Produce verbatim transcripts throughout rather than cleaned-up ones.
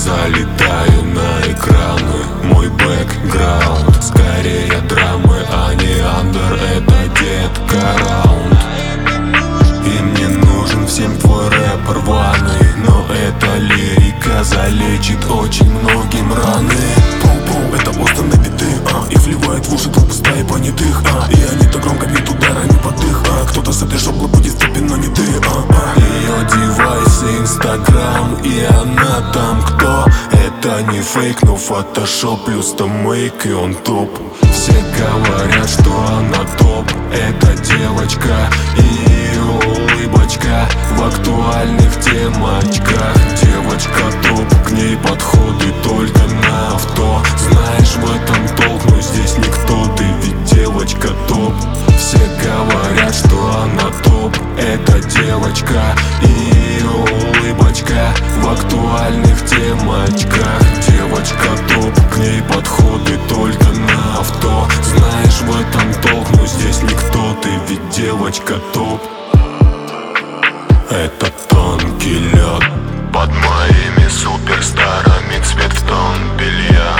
залетаю на экраны. Мой бэкграунд скорее драмы, а не андер, это детка раунд. И мне нужен всем твой рэп рваный, но эта лирика залечит очень многим раны. Пау-пау, это Остон на биты, а их вливает в уши толпы стаи понятых, а и они так громко бьют ударами под их, а кто-то с этой шоблы будет степен, но не ты, а, а. Ее девайс инстаграм, и она там кто? Это не фейк, но фотошоп плюс там мейк, и он топ. Все говорят, что она топ. Это девочка и ее улыбочка в актуальных темочках. Девочка топ, к ней подходы только на авто. Знаешь, в этом толк, но здесь никто, ты ведь девочка топ. Все говорят, что она топ. Это девочка и ее улыбочка в актуальных темочках. Девочка топ, к ней подходы только на авто. Знаешь, в этом толк, но здесь никто, ты ведь девочка топ. Это тонкий лед под моими суперстарами, цвет в тон белья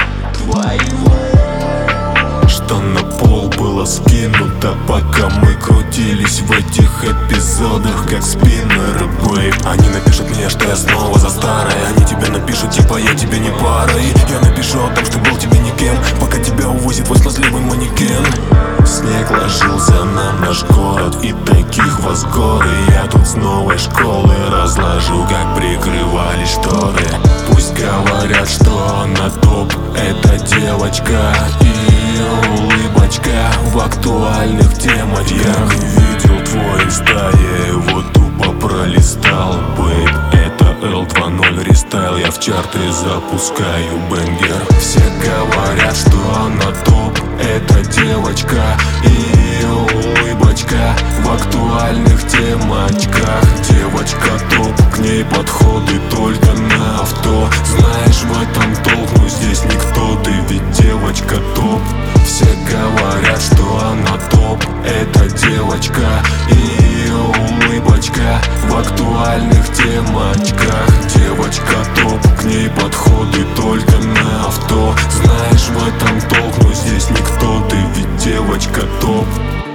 что на пол было скинуто, пока мы крутились в этих эпизодах, как спиннеры, бейб. Они напишут мне, что я снова за старое. Они тебе напишут, типа я тебе не пара. И я напишу о том, что был тебе никем, пока тебя увозит твой смазливый манекен. Снег ложился нам наш город, и таких вас горы. Я тут с новой школы разложу, как прикрывали шторы. Пусть говорят, что она топ. Это девочка и ее улыбочка в актуальных темочках. Я не видел твой инста, я его тупо пролистал, бейб. Это эл два ноль рестайл, я в чарты запускаю бенгер. Все говорят, что она топ. Это девочка и ее улыбочка в актуальных темочках. Девочка топ, к ней подходы только на авто. Знаешь, в этом толк, но здесь никто, ты ведь девочка топ. Все говорят, что она топ. Это девочка и ее улыбочка в актуальных темочках. Девочка топ, к ней подходы только на авто. Знаешь, в этом толк, но здесь никто, ты ведь девочка топ.